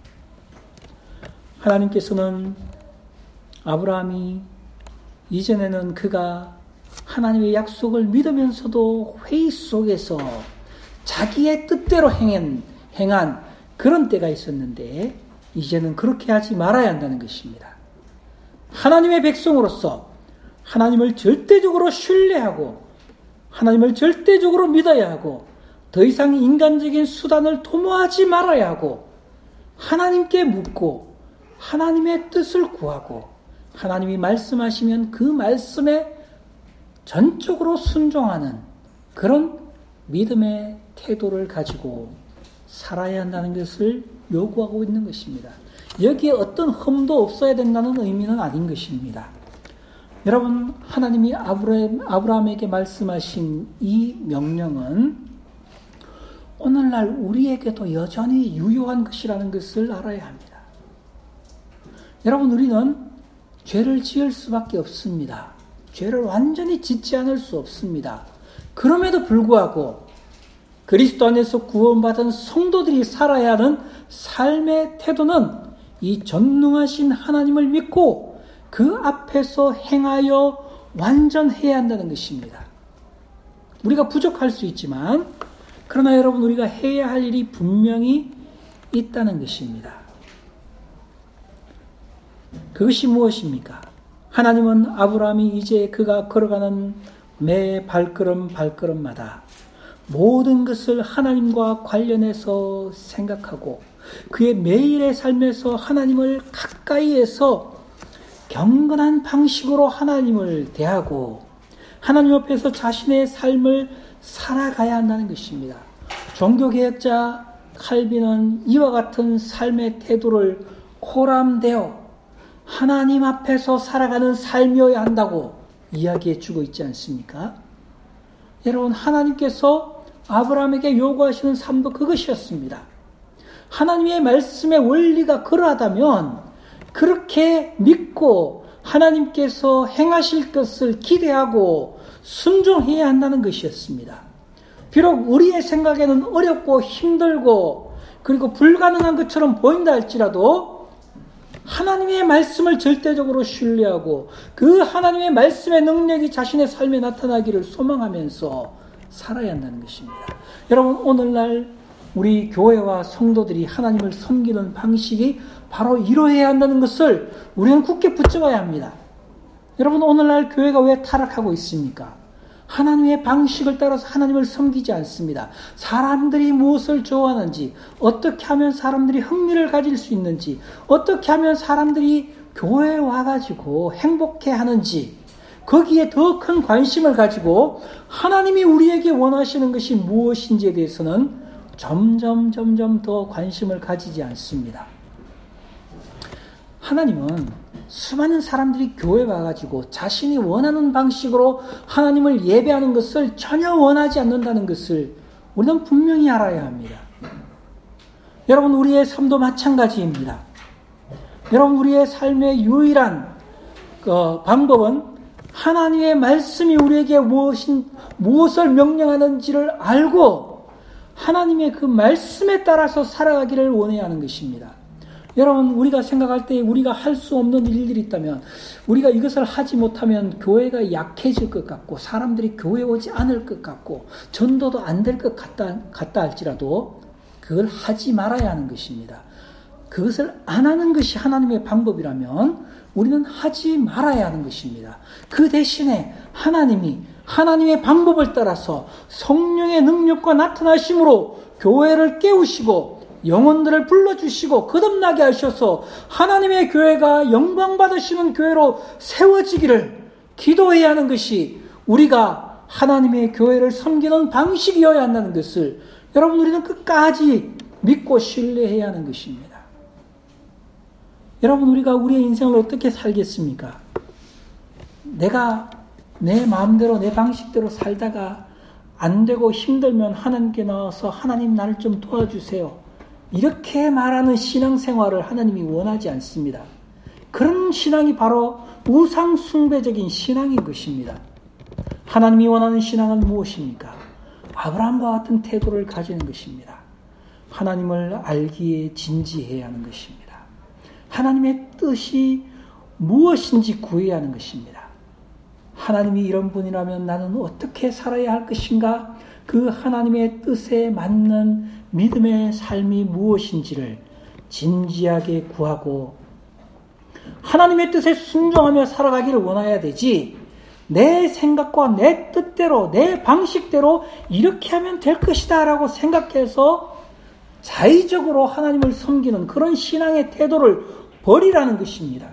하나님께서는 아브라함이 이전에는 그가 하나님의 약속을 믿으면서도 회의 속에서 자기의 뜻대로 행한, 행한 그런 때가 있었는데 이제는 그렇게 하지 말아야 한다는 것입니다. 하나님의 백성으로서 하나님을 절대적으로 신뢰하고 하나님을 절대적으로 믿어야 하고 더 이상 인간적인 수단을 도모하지 말아야 하고 하나님께 묻고 하나님의 뜻을 구하고 하나님이 말씀하시면 그 말씀에 전적으로 순종하는 그런 믿음의 태도를 가지고 살아야 한다는 것을 요구하고 있는 것입니다. 여기에 어떤 흠도 없어야 된다는 의미는 아닌 것입니다. 여러분, 하나님이 아브라함, 아브라함에게 말씀하신 이 명령은 오늘날 우리에게도 여전히 유효한 것이라는 것을 알아야 합니다. 여러분, 우리는 죄를 지을 수밖에 없습니다. 죄를 완전히 짓지 않을 수 없습니다. 그럼에도 불구하고 그리스도 안에서 구원받은 성도들이 살아야 하는 삶의 태도는 이 전능하신 하나님을 믿고 그 앞에서 행하여 완전해야 한다는 것입니다. 우리가 부족할 수 있지만 그러나 여러분, 우리가 해야 할 일이 분명히 있다는 것입니다. 그것이 무엇입니까? 하나님은 아브라함이 이제 그가 걸어가는 매 발걸음 발걸음마다 모든 것을 하나님과 관련해서 생각하고 그의 매일의 삶에서 하나님을 가까이에서 경건한 방식으로 하나님을 대하고 하나님 앞에서 자신의 삶을 살아가야 한다는 것입니다. 종교개혁자 칼빈은 이와 같은 삶의 태도를 코람되어 하나님 앞에서 살아가는 삶이어야 한다고 이야기해 주고 있지 않습니까? 여러분, 하나님께서 아브라함에게 요구하시는 삶도 그것이었습니다. 하나님의 말씀의 원리가 그러하다면 그렇게 믿고 하나님께서 행하실 것을 기대하고 순종해야 한다는 것이었습니다. 비록 우리의 생각에는 어렵고 힘들고 그리고 불가능한 것처럼 보인다 할지라도 하나님의 말씀을 절대적으로 신뢰하고 그 하나님의 말씀의 능력이 자신의 삶에 나타나기를 소망하면서 살아야 한다는 것입니다. 여러분, 오늘날 우리 교회와 성도들이 하나님을 섬기는 방식이 바로 이러해야 한다는 것을 우리는 굳게 붙잡아야 합니다. 여러분, 오늘날 교회가 왜 타락하고 있습니까? 하나님의 방식을 따라서 하나님을 섬기지 않습니다. 사람들이 무엇을 좋아하는지, 어떻게 하면 사람들이 흥미를 가질 수 있는지, 어떻게 하면 사람들이 교회에 와가지고 행복해 하는지, 거기에 더 큰 관심을 가지고 하나님이 우리에게 원하시는 것이 무엇인지에 대해서는 점점 점점 더 관심을 가지지 않습니다. 하나님은 수많은 사람들이 교회에 와가지고 자신이 원하는 방식으로 하나님을 예배하는 것을 전혀 원하지 않는다는 것을 우리는 분명히 알아야 합니다. 여러분, 우리의 삶도 마찬가지입니다. 여러분, 우리의 삶의 유일한 그 방법은 하나님의 말씀이 우리에게 무엇인, 무엇을 명령하는지를 알고 하나님의 그 말씀에 따라서 살아가기를 원해야 하는 것입니다. 여러분, 우리가 생각할 때 우리가 할 수 없는 일들이 있다면 우리가 이것을 하지 못하면 교회가 약해질 것 같고 사람들이 교회에 오지 않을 것 같고 전도도 안 될 것 같다, 같다 할지라도 그걸 하지 말아야 하는 것입니다. 그것을 안 하는 것이 하나님의 방법이라면 우리는 하지 말아야 하는 것입니다. 그 대신에 하나님이 하나님의 방법을 따라서 성령의 능력과 나타나심으로 교회를 깨우시고 영혼들을 불러주시고 거듭나게 하셔서 하나님의 교회가 영광받으시는 교회로 세워지기를 기도해야 하는 것이 우리가 하나님의 교회를 섬기는 방식이어야 한다는 것을 여러분, 우리는 끝까지 믿고 신뢰해야 하는 것입니다. 여러분, 우리가 우리의 인생을 어떻게 살겠습니까? 내가 내 마음대로 내 방식대로 살다가 안 되고 힘들면 하나님께 나와서 하나님, 나를 좀 도와주세요, 이렇게 말하는 신앙생활을 하나님이 원하지 않습니다. 그런 신앙이 바로 우상 숭배적인 신앙인 것입니다. 하나님이 원하는 신앙은 무엇입니까? 아브라함과 같은 태도를 가지는 것입니다. 하나님을 알기에 진지해야 하는 것입니다. 하나님의 뜻이 무엇인지 구해야 하는 것입니다. 하나님이 이런 분이라면 나는 어떻게 살아야 할 것인가? 그 하나님의 뜻에 맞는 믿음의 삶이 무엇인지를 진지하게 구하고 하나님의 뜻에 순종하며 살아가기를 원해야 되지, 내 생각과 내 뜻대로, 내 방식대로 이렇게 하면 될 것이다 라고 생각해서 자의적으로 하나님을 섬기는 그런 신앙의 태도를 버리라는 것입니다.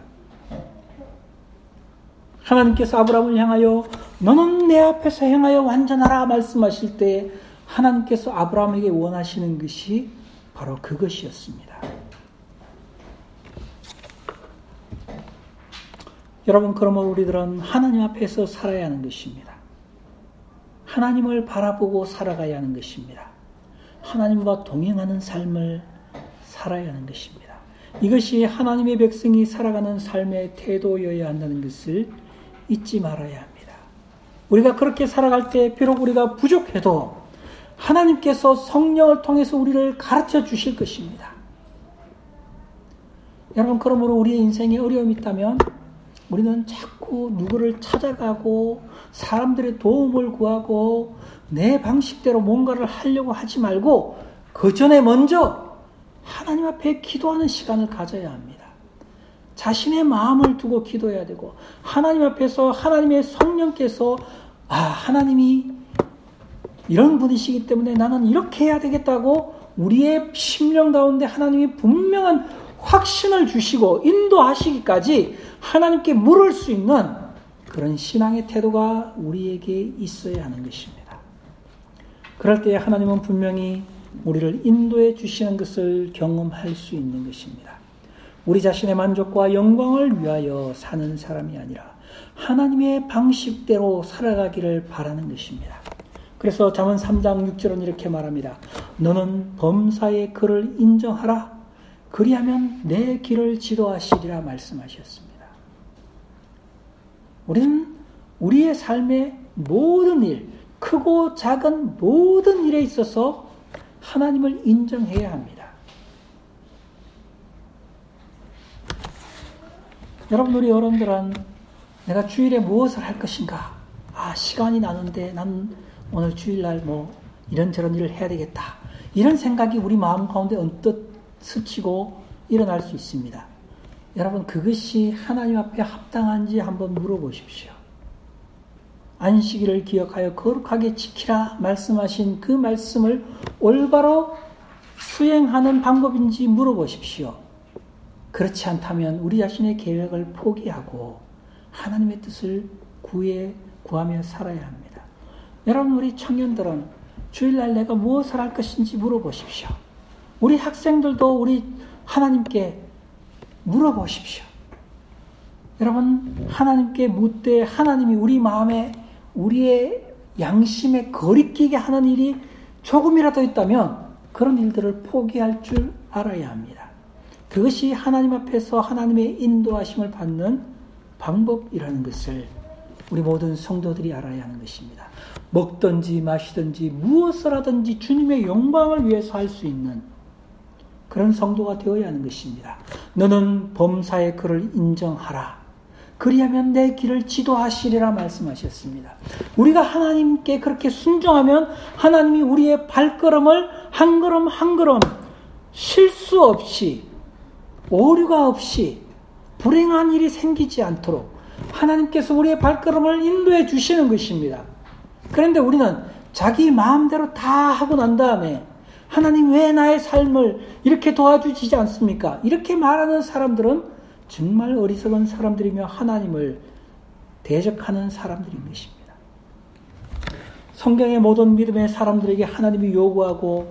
하나님께서 아브라함을 향하여 너는 내 앞에서 행하여 완전하라 말씀하실 때 하나님께서 아브라함에게 원하시는 것이 바로 그것이었습니다. 여러분, 그러면 우리들은 하나님 앞에서 살아야 하는 것입니다. 하나님을 바라보고 살아가야 하는 것입니다. 하나님과 동행하는 삶을 살아야 하는 것입니다. 이것이 하나님의 백성이 살아가는 삶의 태도여야 한다는 것을 잊지 말아야 합니다. 우리가 그렇게 살아갈 때 비록 우리가 부족해도 하나님께서 성령을 통해서 우리를 가르쳐 주실 것입니다. 여러분, 그러므로 우리의 인생에 어려움이 있다면 우리는 자꾸 누구를 찾아가고 사람들의 도움을 구하고 내 방식대로 뭔가를 하려고 하지 말고 그 전에 먼저 하나님 앞에 기도하는 시간을 가져야 합니다. 자신의 마음을 두고 기도해야 되고 하나님 앞에서 하나님의 성령께서 아, 하나님이 이런 분이시기 때문에 나는 이렇게 해야 되겠다고 우리의 심령 가운데 하나님이 분명한 확신을 주시고 인도하시기까지 하나님께 물을 수 있는 그런 신앙의 태도가 우리에게 있어야 하는 것입니다. 그럴 때 하나님은 분명히 우리를 인도해 주시는 것을 경험할 수 있는 것입니다. 우리 자신의 만족과 영광을 위하여 사는 사람이 아니라 하나님의 방식대로 살아가기를 바라는 것입니다. 그래서 잠언 삼 장 육 절은 이렇게 말합니다. 너는 범사의 그를 인정하라. 그리하면 내 길을 지도하시리라 말씀하셨습니다. 우리는 우리의 삶의 모든 일, 크고 작은 모든 일에 있어서 하나님을 인정해야 합니다. 여러분, 우리 어른들은 내가 주일에 무엇을 할 것인가? 아, 시간이 나는데 난 오늘 주일날 뭐 이런저런 일을 해야 되겠다. 이런 생각이 우리 마음 가운데 언뜻 스치고 일어날 수 있습니다. 여러분, 그것이 하나님 앞에 합당한지 한번 물어보십시오. 안식일을 기억하여 거룩하게 지키라 말씀하신 그 말씀을 올바로 수행하는 방법인지 물어보십시오. 그렇지 않다면 우리 자신의 계획을 포기하고 하나님의 뜻을 구해 구하며 살아야 합니다. 여러분, 우리 청년들은 주일날 내가 무엇을 할 것인지 물어보십시오. 우리 학생들도 우리 하나님께 물어보십시오. 여러분, 하나님께 묻되 하나님이 우리 마음에 우리의 양심에 거리끼게 하는 일이 조금이라도 있다면 그런 일들을 포기할 줄 알아야 합니다. 그것이 하나님 앞에서 하나님의 인도하심을 받는 방법이라는 것을 우리 모든 성도들이 알아야 하는 것입니다. 먹든지 마시든지 무엇을 하든지 주님의 영광을 위해서 할 수 있는 그런 성도가 되어야 하는 것입니다. 너는 범사의 그를 인정하라. 그리하면 내 길을 지도하시리라 말씀하셨습니다. 우리가 하나님께 그렇게 순종하면 하나님이 우리의 발걸음을 한 걸음 한 걸음 실수 없이 오류가 없이 불행한 일이 생기지 않도록 하나님께서 우리의 발걸음을 인도해 주시는 것입니다. 그런데 우리는 자기 마음대로 다 하고 난 다음에 하나님 왜 나의 삶을 이렇게 도와주시지 않습니까? 이렇게 말하는 사람들은 정말 어리석은 사람들이며 하나님을 대적하는 사람들인 것입니다. 성경의 모든 믿음의 사람들에게 하나님이 요구하고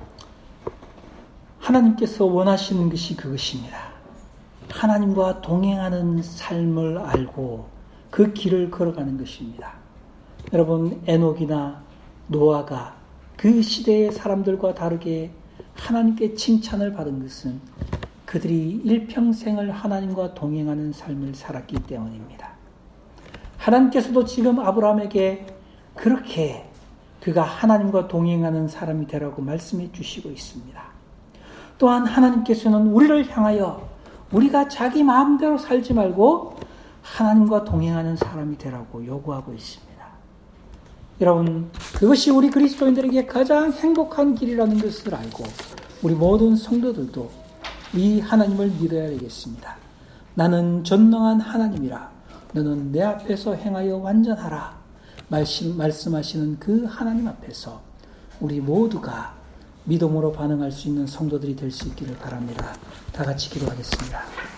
하나님께서 원하시는 것이 그것입니다. 하나님과 동행하는 삶을 알고 그 길을 걸어가는 것입니다. 여러분, 에녹이나 노아가 그 시대의 사람들과 다르게 하나님께 칭찬을 받은 것은 그들이 일평생을 하나님과 동행하는 삶을 살았기 때문입니다. 하나님께서도 지금 아브라함에게 그렇게 그가 하나님과 동행하는 사람이 되라고 말씀해 주시고 있습니다. 또한 하나님께서는 우리를 향하여 우리가 자기 마음대로 살지 말고 하나님과 동행하는 사람이 되라고 요구하고 있습니다. 여러분, 그것이 우리 그리스도인들에게 가장 행복한 길이라는 것을 알고 우리 모든 성도들도 이 하나님을 믿어야 되겠습니다. 나는 전능한 하나님이라 너는 내 앞에서 행하여 완전하라 말씀, 말씀하시는 그 하나님 앞에서 우리 모두가 믿음으로 반응할 수 있는 성도들이 될 수 있기를 바랍니다. 다 같이 기도하겠습니다.